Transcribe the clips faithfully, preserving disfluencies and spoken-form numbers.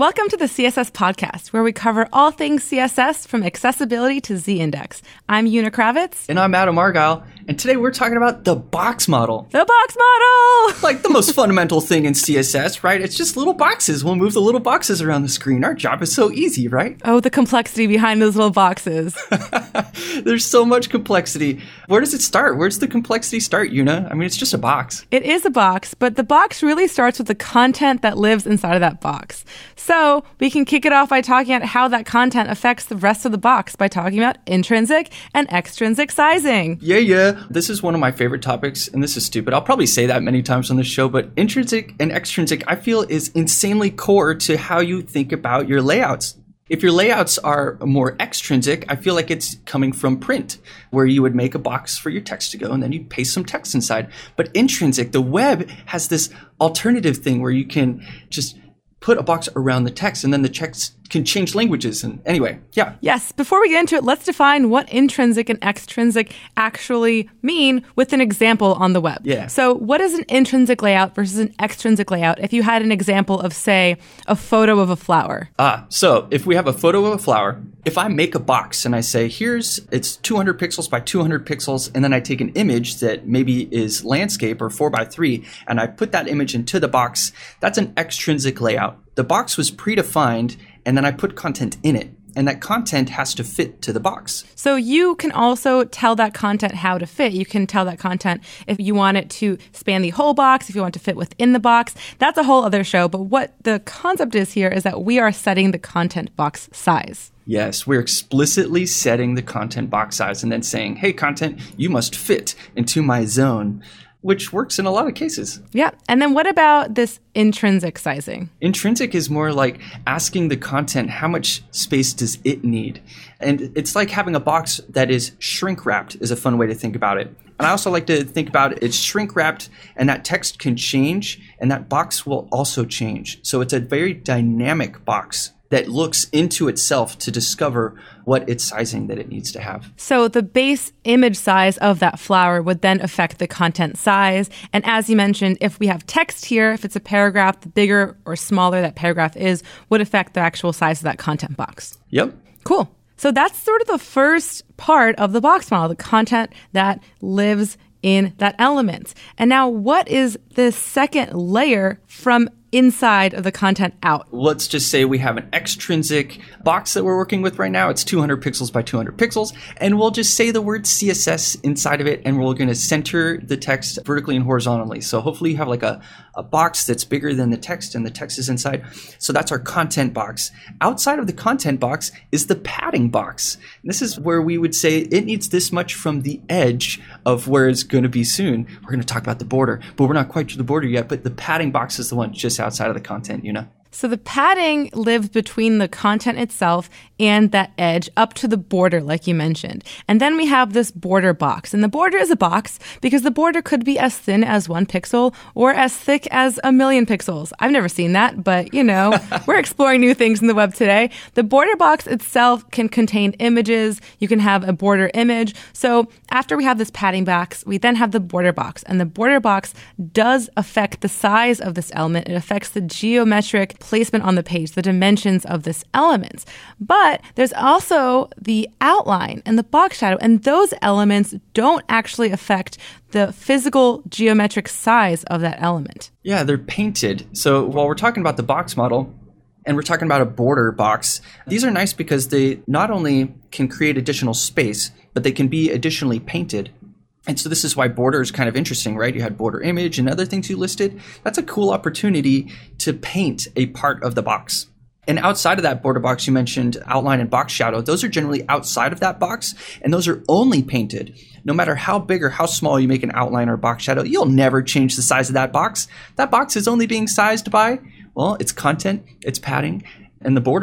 Welcome to the C S S Podcast, where we cover all things C S S from accessibility to Z-Index. I'm Una Kravitz. And I'm Adam Argyle. And today we're talking about the box model. The box model! Like the most fundamental thing in C S S, right? It's just little boxes. We'll move the little boxes around the screen. Our job is so easy, right? Oh, the complexity behind those little boxes. There's so much complexity. Where does it start? Where does the complexity start, Una? I mean, it's just a box. It is a box, but the box really starts with the content that lives inside of that box. So we can kick it off by talking about how that content affects the rest of the box by talking about intrinsic and extrinsic sizing. Yeah, yeah. This is one of my favorite topics, and this is stupid. I'll probably say that many times on the show, but intrinsic and extrinsic, I feel, is insanely core to how you think about your layouts. If your layouts are more extrinsic, I feel like it's coming from print, where you would make a box for your text to go and then you paste some text inside. But intrinsic, the web has this alternative thing where you can just put a box around the text and then the text can change languages. And anyway, yeah. Yes. Before we get into it, let's define what intrinsic and extrinsic actually mean with an example on the web. Yeah. So what is an intrinsic layout versus an extrinsic layout if you had an example of, say, a photo of a flower? Ah, so if we have a photo of a flower, if I make a box and I say, here's, it's two hundred pixels by two hundred pixels, and then I take an image that maybe is landscape or four by three, and I put that image into the box, that's an extrinsic layout. The box was predefined, and then I put content in it. And that content has to fit to the box. So you can also tell that content how to fit. You can tell that content if you want it to span the whole box, if you want to fit within the box. That's a whole other show. But what the concept is here is that we are setting the content box size. Yes, we're explicitly setting the content box size and then saying, hey, content, you must fit into my zone, which works in a lot of cases. Yeah. And then what about this intrinsic sizing? Intrinsic is more like asking the content, how much space does it need? And it's like having a box that is shrink wrapped is a fun way to think about it. And I also like to think about it, it's shrink wrapped and that text can change and that box will also change. So it's a very dynamic box that looks into itself to discover what its sizing that it needs to have. So the base image size of that flower would then affect the content size. And as you mentioned, if we have text here, if it's a paragraph, the bigger or smaller that paragraph is would affect the actual size of that content box. Yep. Cool. So that's sort of the first part of the box model, the content that lives in that element. And now what is the second layer from inside of the content out? Let's just say we have an extrinsic box that we're working with right now. It's two hundred pixels by two hundred pixels. And we'll just say the word C S S inside of it. And we're going to center the text vertically and horizontally. So hopefully you have like a, a box that's bigger than the text and the text is inside. So that's our content box. Outside of the content box is the padding box. And this is where we would say it needs this much from the edge of where it's going to be soon. We're going to talk about the border, but we're not quite to the border yet. But the padding box is the one just outside of the content, you know? So the padding lives between the content itself and that edge up to the border, like you mentioned. And then we have this border box. And the border is a box because the border could be as thin as one pixel or as thick as a million pixels. I've never seen that, but you know, we're exploring new things in the web today. The border box itself can contain images. You can have a border image. So after we have this padding box, we then have the border box. And the border box does affect the size of this element. It affects the geometric placement on the page, the dimensions of this element. But there's also the outline and the box shadow, and those elements don't actually affect the physical geometric size of that element. Yeah, they're painted. So while we're talking about the box model, and we're talking about a border box, these are nice because they not only can create additional space, but they can be additionally painted. And so this is why border is kind of interesting, right? You had border image and other things you listed. That's a cool opportunity to paint a part of the box. And outside of that border box, you mentioned outline and box shadow. Those are generally outside of that box, and those are only painted. No matter how big or how small you make an outline or box shadow, you'll never change the size of that box. That box is only being sized by, well, its content, its padding, and the border.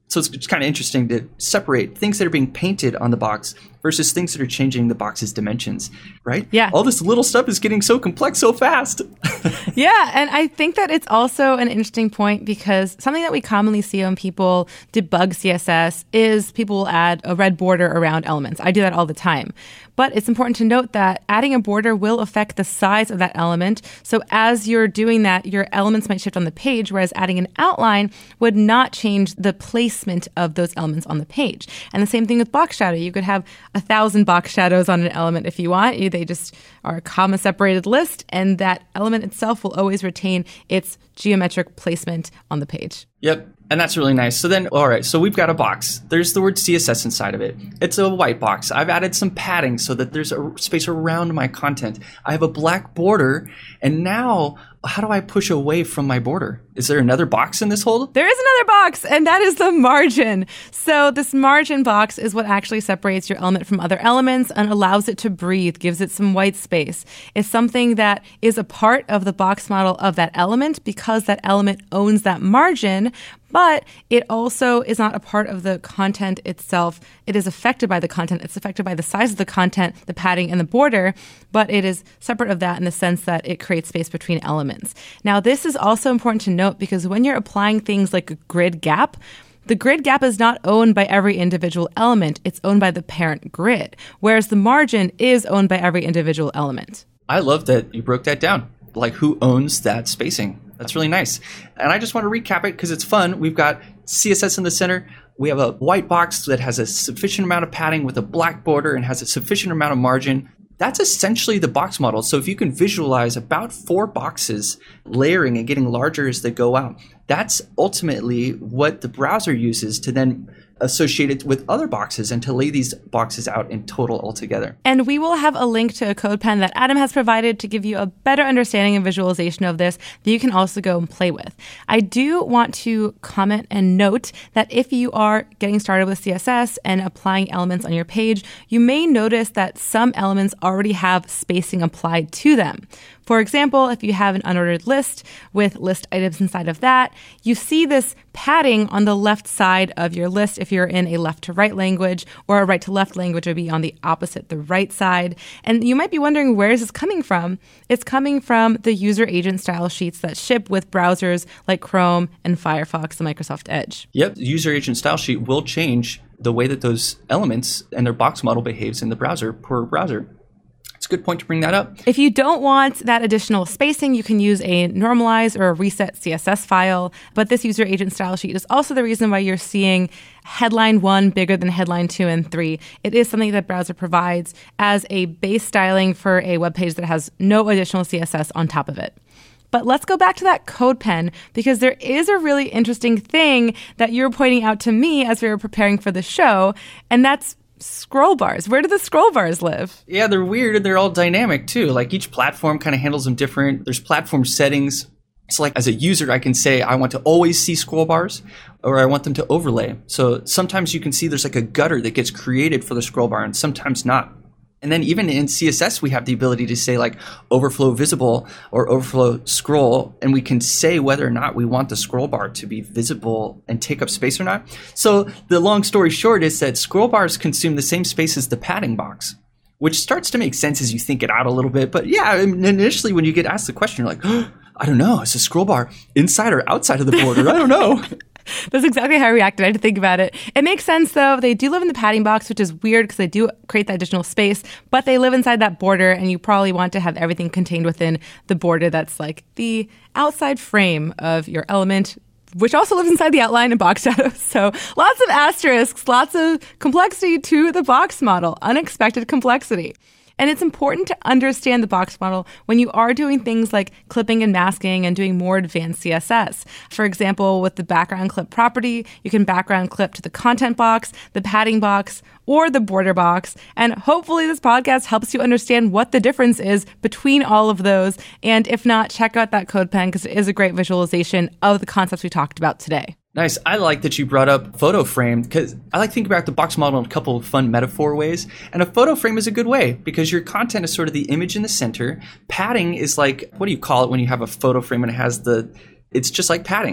So it's just kind of interesting to separate things that are being painted on the box versus things that are changing the box's dimensions, right? Yeah. All this little stuff is getting so complex so fast. Yeah, and I think that it's also an interesting point because something that we commonly see when people debug C S S is people will add a red border around elements. I do that all the time. But it's important to note that adding a border will affect the size of that element. So as you're doing that, your elements might shift on the page, whereas adding an outline would not change the placement of those elements on the page. And the same thing with box shadow. You could have a thousand box shadows on an element if you want. They just are a comma-separated list, and that element itself will always retain its geometric placement on the page. Yep. And that's really nice. So then, all right, so we've got a box. There's the word C S S inside of it. It's a white box. I've added some padding so that there's a space around my content. I have a black border. And now, how do I push away from my border? Is there another box in this hole? There is another box, and that is the margin. So this margin box is what actually separates your element from other elements and allows it to breathe, gives it some white space. It's something that is a part of the box model of that element because that element owns that margin, but it also is not a part of the content itself. It is affected by the content. It's affected by the size of the content, the padding, and the border, but it is separate of that in the sense that it creates space between elements. Now, this is also important to note because when you're applying things like a grid gap, the grid gap is not owned by every individual element. It's owned by the parent grid, whereas the margin is owned by every individual element. I love that you broke that down. Like, who owns that spacing? That's really nice. And I just want to recap it because it's fun. We've got C S S in the center. We have a white box that has a sufficient amount of padding with a black border and has a sufficient amount of margin. That's essentially the box model. So if you can visualize about four boxes layering and getting larger as they go out, that's ultimately what the browser uses to then associate it with other boxes and to lay these boxes out in total altogether. And we will have a link to a CodePen that Adam has provided to give you a better understanding and visualization of this that you can also go and play with. I do want to comment and note that if you are getting started with C S S and applying elements on your page, you may notice that some elements already have spacing applied to them. For example, if you have an unordered list with list items inside of that, you see this padding on the left side of your list if you're in a left to right language, or a right to left language would be on the opposite, the right side. And you might be wondering, where is this coming from? It's coming from the user agent style sheets that ship with browsers like Chrome and Firefox and Microsoft Edge. Yep, the user agent style sheet will change the way that those elements and their box model behaves in the browser per browser. It's a good point to bring that up. If you don't want that additional spacing, you can use a normalize or a reset C S S file. But this user agent style sheet is also the reason why you're seeing headline one bigger than headline two and three. It is something that browser provides as a base styling for a web page that has no additional C S S on top of it. But let's go back to that CodePen because there is a really interesting thing that you were pointing out to me as we were preparing for the show, and that's scroll bars. Where do the scroll bars live? Yeah, they're weird and they're all dynamic too. Like each platform kind of handles them different. There's platform settings. So like as a user, I can say I want to always see scroll bars or I want them to overlay. So sometimes you can see there's like a gutter that gets created for the scroll bar and sometimes not. And then even in C S S, we have the ability to say like overflow visible or overflow scroll, and we can say whether or not we want the scroll bar to be visible and take up space or not. So the long story short is that scroll bars consume the same space as the padding box, which starts to make sense as you think it out a little bit. But yeah, initially when you get asked the question, you're like, oh, I don't know, is a scroll bar inside or outside of the border? I don't know. That's exactly how I reacted. I had to think about it. It makes sense, though. They do live in the padding box, which is weird because they do create that additional space, but they live inside that border, and you probably want to have everything contained within the border that's like the outside frame of your element, which also lives inside the outline and box shadows. So lots of asterisks, lots of complexity to the box model, unexpected complexity. And it's important to understand the box model when you are doing things like clipping and masking and doing more advanced C S S. For example, with the background clip property, you can background clip to the content box, the padding box, or the border box. And hopefully this podcast helps you understand what the difference is between all of those. And if not, check out that CodePen because it is a great visualization of the concepts we talked about today. Nice. I like that you brought up photo frame because I like to think about the box model in a couple of fun metaphor ways. And a photo frame is a good way because your content is sort of the image in the center. Padding is like, what do you call it when you have a photo frame and it has the, it's just like padding.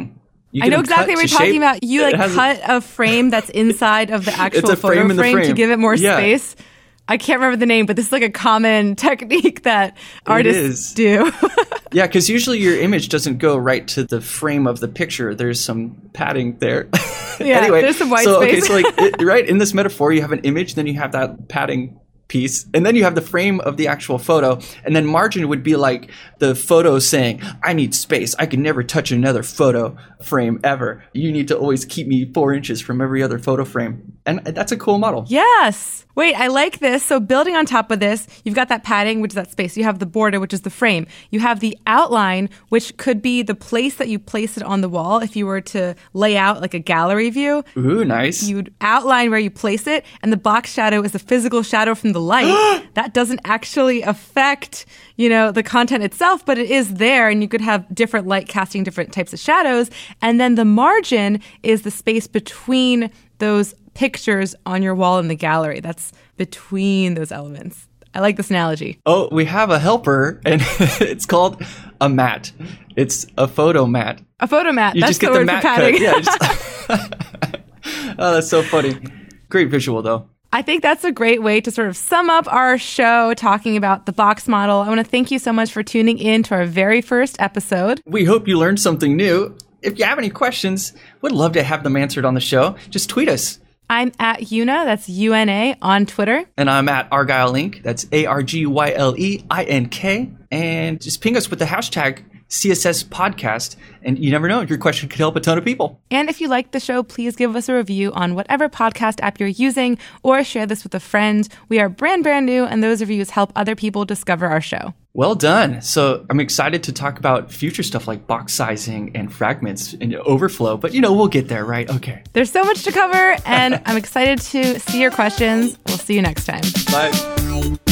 You I know them exactly cut what to you're talking shape. about. You like It has cut a frame that's inside of the actual a photo frame in the frame, to frame. give it more Yeah. space. I can't remember the name, but this is like a common technique that artists is. do. Yeah, because usually your image doesn't go right to the frame of the picture. There's some padding there. Yeah, anyway, there's some white so, space. Okay, so like, it, right, in this metaphor, you have an image, then you have that padding piece, and then you have the frame of the actual photo, and then margin would be like the photo saying, I need space. I can never touch another photo frame ever. You need to always keep me four inches from every other photo frame. And that's a cool model. Yes. Wait, I like this. So building on top of this, you've got that padding, which is that space. You have the border, which is the frame. You have the outline, which could be the place that you place it on the wall. If you were to lay out like a gallery view, Ooh, nice. you'd outline where you place it. And the box shadow is the physical shadow from the light. That doesn't actually affect, you know, the content itself, but it is there. And you could have different light casting different types of shadows. And then the margin is the space between those pictures on your wall in the gallery. That's between those elements. I like this analogy. Oh, we have a helper, and it's called a mat. It's a photo mat. A photo mat. You That's just the get the word mat for padding. cut. Yeah, just oh, that's so funny. Great visual, though. I think that's a great way to sort of sum up our show talking about the box model. I want to thank you so much for tuning in to our very first episode. We hope you learned something new. If you have any questions, we'd love to have them answered on the show. Just tweet us. I'm at Una, that's U N A, on Twitter. And I'm at Argyle Link, that's A R G Y L E I N K. And just ping us with the hashtag C S S Podcast. And you never know, your question could help a ton of people. And if you like the show, please give us a review on whatever podcast app you're using or share this with a friend. We are brand, brand new, and those reviews help other people discover our show. Well done. So I'm excited to talk about future stuff like box sizing and fragments and overflow, but you know, we'll get there, right? Okay. There's so much to cover, and I'm excited to see your questions. We'll see you next time. Bye.